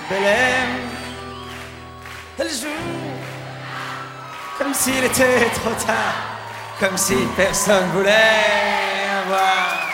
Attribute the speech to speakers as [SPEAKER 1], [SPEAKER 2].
[SPEAKER 1] Belém, elle joue comme s'il était trop tard, comme si personne voulait avoir